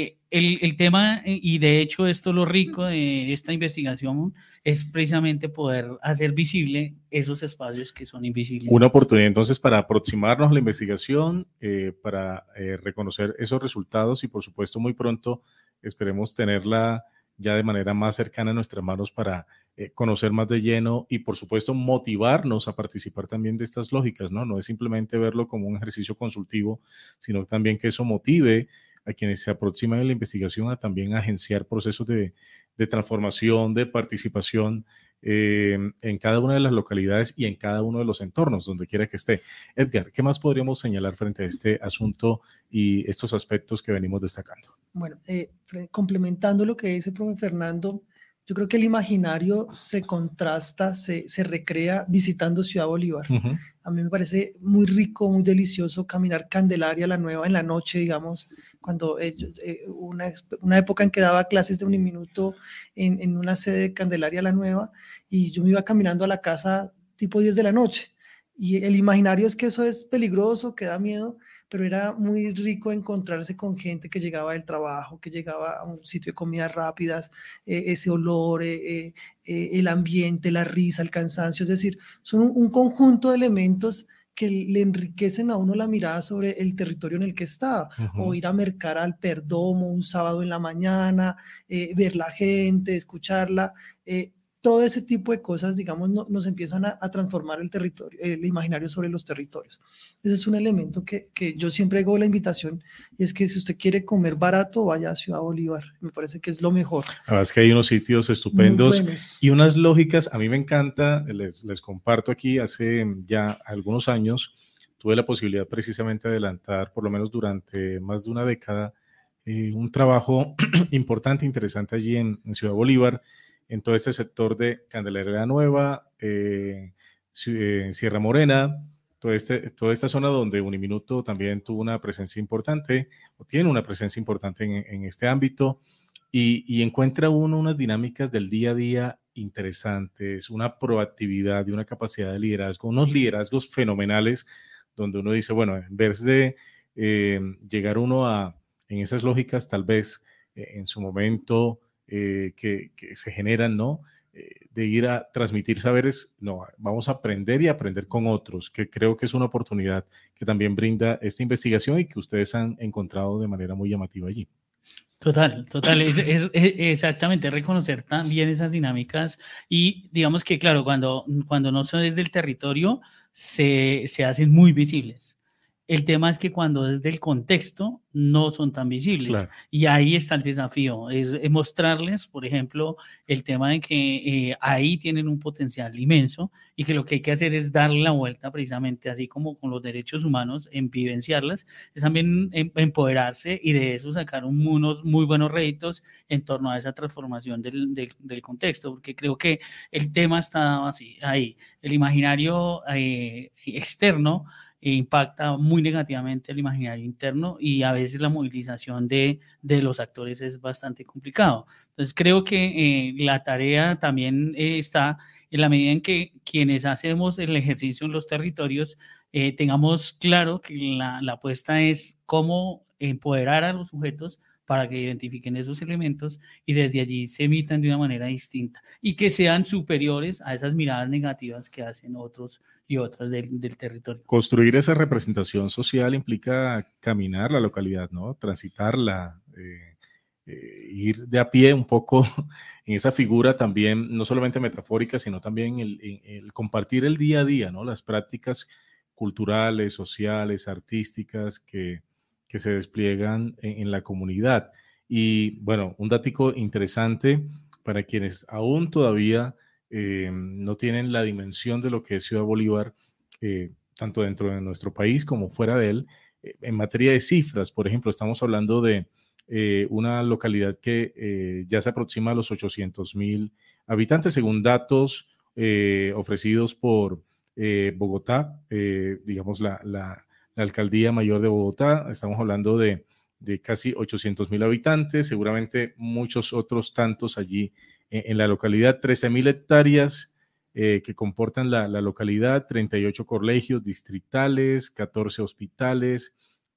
el tema, y de hecho esto lo rico de esta investigación, es precisamente poder hacer visible esos espacios que son invisibles. Una oportunidad entonces para aproximarnos a la investigación, para reconocer esos resultados y por supuesto muy pronto esperemos tenerla ya de manera más cercana a nuestras manos para conocer más de lleno y por supuesto motivarnos a participar también de estas lógicas, ¿no? No es simplemente verlo como un ejercicio consultivo, sino también que eso motive a quienes se aproximan a la investigación a también agenciar procesos de transformación, de participación en cada una de las localidades y en cada uno de los entornos, donde quiera que esté. Edgar, ¿qué más podríamos señalar frente a este asunto y estos aspectos que venimos destacando? Bueno, complementando lo que dice el profe Fernando, Yo creo que el imaginario se contrasta, se recrea visitando Ciudad Bolívar. Ujú. A mí me parece muy rico, muy delicioso caminar Candelaria la Nueva en la noche, digamos, cuando una época en que daba clases de Uniminuto en una sede de Candelaria la Nueva, y yo me iba caminando a la casa tipo 10 de la noche. Y el imaginario es que eso es peligroso, que da miedo, pero era muy rico encontrarse con gente que llegaba del trabajo, que llegaba a un sitio de comidas rápidas, ese olor, el ambiente, la risa, el cansancio, es decir, son un conjunto de elementos que le enriquecen a uno la mirada sobre el territorio en el que está, o ir a mercar al Perdomo un sábado en la mañana, ver la gente, escucharla, todo ese tipo de cosas, digamos, nos empiezan a transformar el territorio, el imaginario sobre los territorios. Ese es un elemento que yo siempre hago la invitación, y es que si usted quiere comer barato, vaya a Ciudad Bolívar. Me parece que es lo mejor. La verdad es que hay unos sitios estupendos y unas lógicas. A mí me encanta, les comparto aquí, hace ya algunos años tuve la posibilidad precisamente de adelantar, por lo menos durante más de una década, un trabajo importante, interesante allí en Ciudad Bolívar, en todo este sector de Candelaria la Nueva, Sierra Morena, toda esta zona donde Uniminuto también tuvo una presencia importante, o tiene una presencia importante en este ámbito, y encuentra uno unas dinámicas del día a día interesantes, una proactividad y una capacidad de liderazgo, unos liderazgos fenomenales, donde uno dice, bueno, en vez de llegar uno en esas lógicas, tal vez en su momento que se generan, ¿no? De ir a transmitir saberes, no, vamos a aprender y aprender con otros, que creo que es una oportunidad que también brinda esta investigación y que ustedes han encontrado de manera muy llamativa allí. Total, es exactamente reconocer también esas dinámicas y digamos que, claro, cuando no son desde el territorio, se hacen muy visibles. El tema es que cuando es del contexto, no son tan visibles. Claro. Y ahí está el desafío, es mostrarles, por ejemplo, el tema de que ahí tienen un potencial inmenso y que lo que hay que hacer es darle la vuelta precisamente, así como con los derechos humanos, en vivenciarlas, es también empoderarse y de eso sacar unos muy buenos réditos en torno a esa transformación del contexto, porque creo que el tema está así, ahí. El imaginario externo impacta muy negativamente el imaginario interno y a veces la movilización de los actores es bastante complicado. Entonces creo que la tarea también está en la medida en que quienes hacemos el ejercicio en los territorios tengamos claro que la apuesta es cómo empoderar a los sujetos para que identifiquen esos elementos y desde allí se emitan de una manera distinta y que sean superiores a esas miradas negativas que hacen otros y otras del territorio. Construir esa representación social implica caminar la localidad, ¿no? Transitarla, ir de a pie un poco en esa figura también, no solamente metafórica, sino también el compartir el día a día, ¿no? Las prácticas culturales, sociales, artísticas que se despliegan en la comunidad. Y bueno, un dático interesante para quienes aún todavía no tienen la dimensión de lo que es Ciudad Bolívar, tanto dentro de nuestro país como fuera de él, en materia de cifras. Por ejemplo, estamos hablando de una localidad que ya se aproxima a los 800,000 habitantes, según datos ofrecidos por Bogotá, digamos la alcaldía mayor de Bogotá. Estamos hablando de casi 800,000 habitantes, seguramente muchos otros tantos allí en la localidad, 13,000 hectáreas que comportan la localidad, 38 colegios distritales, 14 hospitales,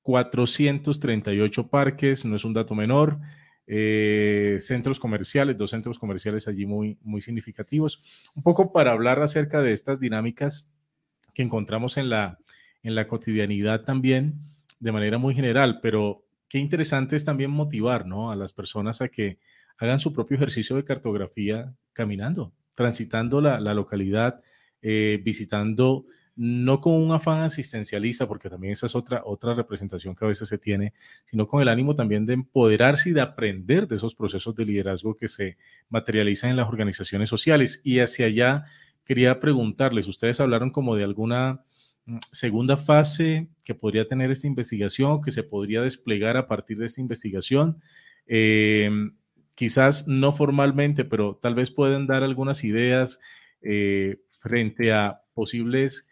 438 parques, no es un dato menor, centros comerciales, 2 centros comerciales allí muy, muy significativos. Un poco para hablar acerca de estas dinámicas que encontramos en la cotidianidad también, de manera muy general, pero qué interesante es también motivar, ¿no?, a las personas a que hagan su propio ejercicio de cartografía caminando, transitando la localidad, visitando, no con un afán asistencialista, porque también esa es otra representación que a veces se tiene, sino con el ánimo también de empoderarse y de aprender de esos procesos de liderazgo que se materializan en las organizaciones sociales. Y hacia allá quería preguntarles, ustedes hablaron como de alguna segunda fase que podría tener esta investigación, que se podría desplegar a partir de esta investigación. ¿Qué quizás no formalmente, pero tal vez pueden dar algunas ideas frente a posibles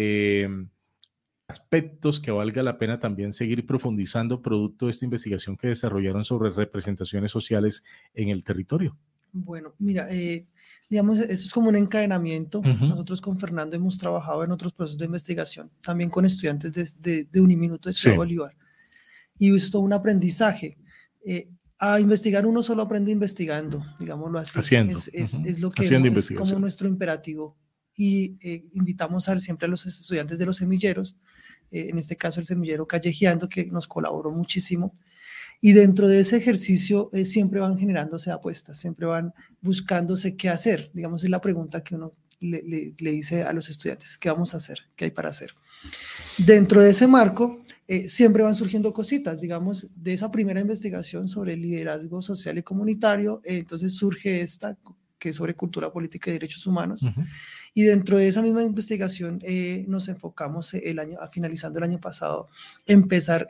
aspectos que valga la pena también seguir profundizando producto de esta investigación que desarrollaron sobre representaciones sociales en el territorio. Bueno, mira, digamos, eso es como un encadenamiento. Uh-huh. Nosotros con Fernando hemos trabajado en otros procesos de investigación, también con estudiantes de Uniminuto de Ciudad Bolívar. Y es todo un aprendizaje. A investigar uno solo aprende investigando, digámoslo así. Haciendo. Es lo que es como nuestro imperativo. Y invitamos siempre a los estudiantes de los semilleros, en este caso el semillero Callejeando, que nos colaboró muchísimo. Y dentro de ese ejercicio siempre van generándose apuestas, siempre van buscándose qué hacer. Digamos, es la pregunta que uno le dice a los estudiantes, ¿qué vamos a hacer? ¿Qué hay para hacer? Dentro de ese marco, siempre van surgiendo cositas, digamos, de esa primera investigación sobre el liderazgo social y comunitario, entonces surge esta, que es sobre cultura política y derechos humanos. Uh-huh. Y dentro de esa misma investigación nos enfocamos finalizando el año pasado, en pensar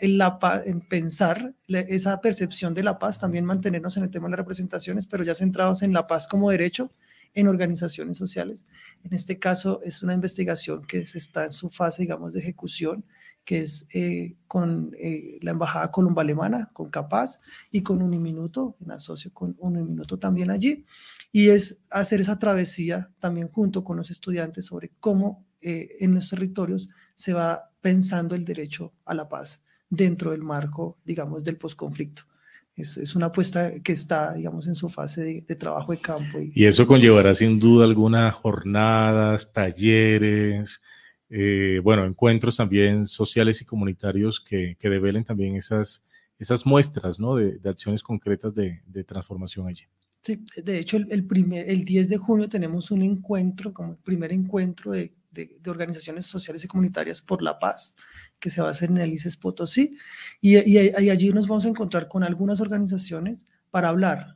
esa percepción de la paz, también mantenernos en el tema de las representaciones, pero ya centrados en la paz como derecho en organizaciones sociales. En este caso es una investigación que está en su fase, digamos, de ejecución, que es con la Embajada Colombo-Alemana, con Capaz, y con Uniminuto, en asocio con Uniminuto también allí, y es hacer esa travesía también junto con los estudiantes sobre cómo en los territorios se va pensando el derecho a la paz dentro del marco, digamos, del posconflicto. Es una apuesta que está, digamos, en su fase de trabajo de campo. Y eso conllevará sin duda algunas jornadas, talleres, encuentros también sociales y comunitarios que develen también esas muestras, ¿no? de acciones concretas de transformación allí. Sí, de hecho el 10 de junio tenemos un encuentro, como el primer encuentro de organizaciones sociales y comunitarias por la paz, que se va a hacer en el ICES Potosí, y allí nos vamos a encontrar con algunas organizaciones para hablar,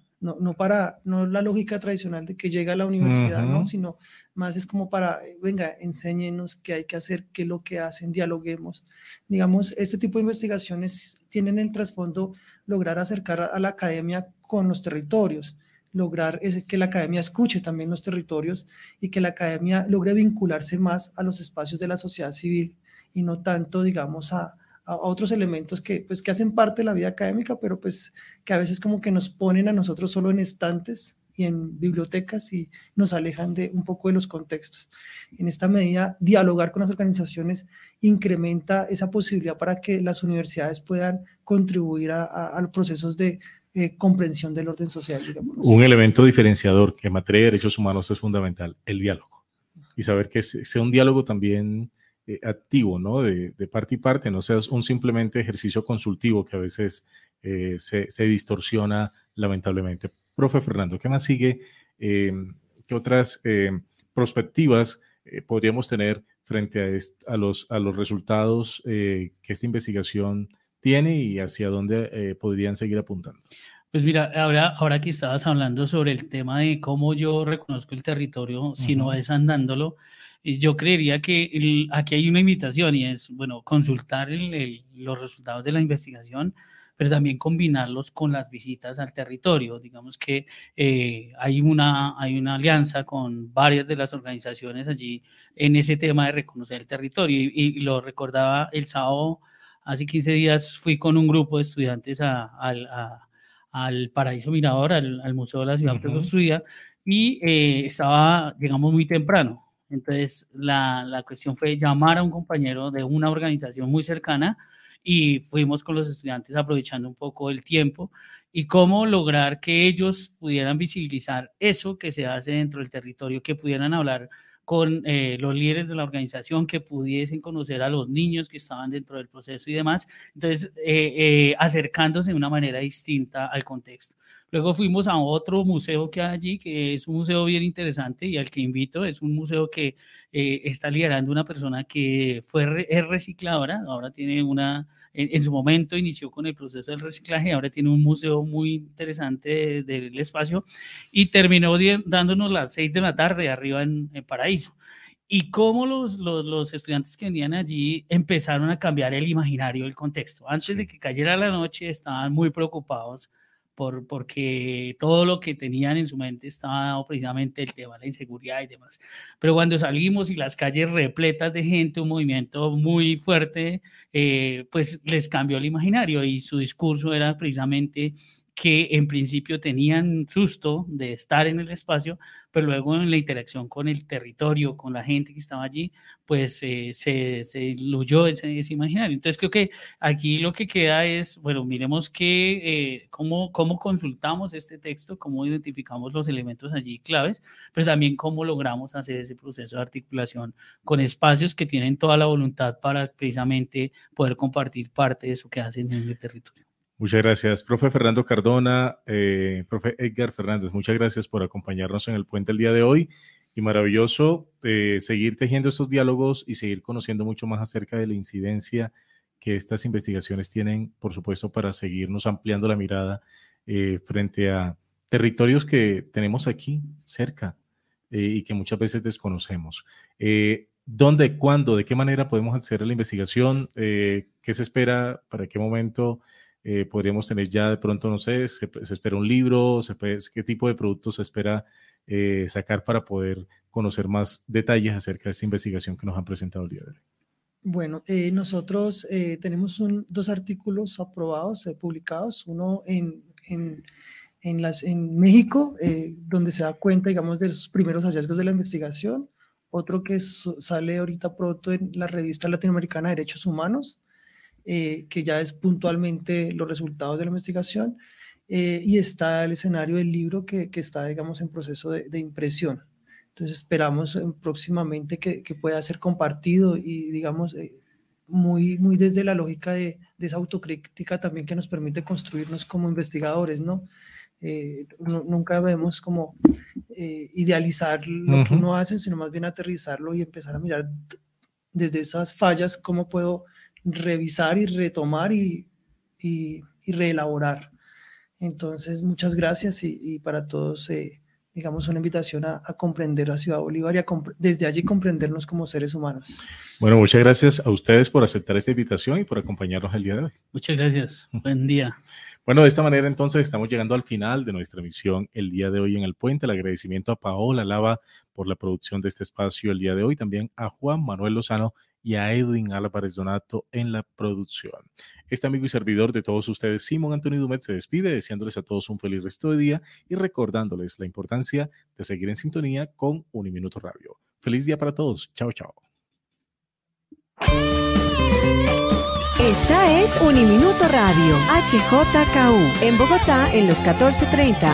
no la lógica tradicional de que llega a la universidad, uh-huh. ¿no? Sino más es como para, venga, enséñenos qué hay que hacer, qué es lo que hacen, dialoguemos. Digamos, este tipo de investigaciones tienen el trasfondo lograr acercar a la academia con los territorios, lograr que la academia escuche también los territorios y que la academia logre vincularse más a los espacios de la sociedad civil y no tanto, digamos, a otros elementos que hacen parte de la vida académica, pero pues que a veces como que nos ponen a nosotros solo en estantes y en bibliotecas y nos alejan un poco de los contextos. En esta medida, dialogar con las organizaciones incrementa esa posibilidad para que las universidades puedan contribuir a los procesos de comprensión del orden social, digamos. Un elemento diferenciador que en materia de derechos humanos es fundamental, el diálogo. Y saber que sea un diálogo también activo, ¿no? De parte y parte, no sea un simplemente ejercicio consultivo que a veces se distorsiona lamentablemente. Profe Fernando, ¿qué más sigue? ¿Qué otras perspectivas podríamos tener frente a los resultados que esta investigación tiene y hacia dónde podrían seguir apuntando? Pues mira, ahora que estabas hablando sobre el tema de cómo yo reconozco el territorio, uh-huh. si no es andándolo, yo creería que aquí hay una invitación y es, bueno, consultar los resultados de la investigación, pero también combinarlos con las visitas al territorio. Digamos que hay una alianza con varias de las organizaciones allí en ese tema de reconocer el territorio y lo recordaba el sábado. Hace 15 días fui con un grupo de estudiantes al Paraíso Mirador, al Museo de la Ciudad uh-huh. Reconstruida, y llegamos muy temprano. Entonces, la cuestión fue llamar a un compañero de una organización muy cercana y fuimos con los estudiantes aprovechando un poco el tiempo y cómo lograr que ellos pudieran visibilizar eso que se hace dentro del territorio, que pudieran hablar con los líderes de la organización, que pudiesen conocer a los niños que estaban dentro del proceso y demás, entonces acercándose de una manera distinta al contexto. Luego fuimos a otro museo que hay allí, que es un museo bien interesante y al que invito, es un museo que está liderando una persona que es recicladora, ahora tiene en su momento inició con el proceso del reciclaje, ahora tiene un museo muy interesante del espacio y terminó dándonos las 6 de la tarde arriba en Paraíso. Y cómo los estudiantes que venían allí empezaron a cambiar el imaginario del contexto. Antes de que cayera la noche estaban muy preocupados porque todo lo que tenían en su mente estaba dado precisamente el tema de la inseguridad y demás. Pero cuando salimos y las calles repletas de gente, un movimiento muy fuerte, pues les cambió el imaginario y su discurso era precisamente que en principio tenían susto de estar en el espacio, pero luego en la interacción con el territorio, con la gente que estaba allí, pues se diluyó ese imaginario. Entonces creo que aquí lo que queda es, bueno, miremos cómo consultamos este texto, cómo identificamos los elementos allí claves, pero también cómo logramos hacer ese proceso de articulación con espacios que tienen toda la voluntad para precisamente poder compartir parte de eso que hacen en el territorio. Muchas gracias, profe Fernando Cardona, profe Edgar Fernández, muchas gracias por acompañarnos en el puente el día de hoy y maravilloso seguir tejiendo estos diálogos y seguir conociendo mucho más acerca de la incidencia que estas investigaciones tienen, por supuesto, para seguirnos ampliando la mirada frente a territorios que tenemos aquí cerca y que muchas veces desconocemos. ¿Dónde, cuándo, de qué manera podemos hacer la investigación? ¿Qué se espera? ¿Para qué momento? Podríamos tener ya de pronto, no sé, se espera un libro, qué tipo de productos se espera sacar para poder conocer más detalles acerca de esta investigación que nos han presentado el día de hoy. Bueno, nosotros tenemos 2 artículos aprobados, publicados, uno en México, donde se da cuenta, digamos, de los primeros hallazgos de la investigación, otro que sale ahorita pronto en la revista latinoamericana de Derechos Humanos, que ya es puntualmente los resultados de la investigación, y está el escenario del libro que está, digamos, en proceso de impresión. Entonces esperamos próximamente que pueda ser compartido y, digamos, muy desde la lógica de esa autocrítica también que nos permite construirnos como investigadores, ¿no? Nunca debemos como idealizar lo que uno hace, sino más bien aterrizarlo y empezar a mirar desde esas fallas cómo puedo revisar y retomar y reelaborar. Entonces, muchas gracias y para todos, digamos, una invitación a comprender a Ciudad Bolívar y desde allí comprendernos como seres humanos. Bueno, muchas gracias a ustedes por aceptar esta invitación y por acompañarnos el día de hoy. Muchas gracias. Buen día. Bueno, de esta manera entonces estamos llegando al final de nuestra emisión el día de hoy en El Puente. El agradecimiento a Paola Lava por la producción de este espacio el día de hoy, también a Juan Manuel Lozano y a Edwin Álvarez Donato en la producción. Este amigo y servidor de todos ustedes, Simón Antonio Dumet, se despide deseándoles a todos un feliz resto de día y recordándoles la importancia de seguir en sintonía con Uniminuto Radio. Feliz día para todos. Chao, chao. Esta es Uniminuto Radio, HJKU, en Bogotá en los 14:30.